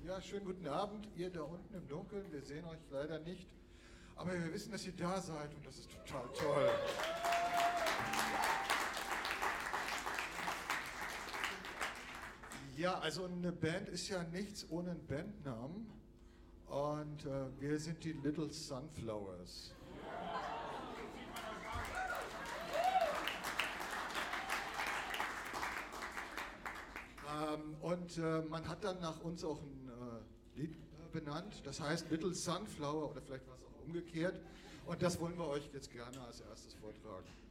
Ja, schönen guten Abend, ihr da unten im Dunkeln. Wir sehen euch leider nicht, aber wir wissen, dass ihr da seid und das ist total toll. Ja, also eine Band ist ja nichts ohne einen Bandnamen und wir sind die Little Sunflowers. Man hat dann nach uns auch ein Lied benannt, das heißt Little Sunflower oder vielleicht war es auch umgekehrt und das wollen wir euch jetzt gerne als erstes vortragen.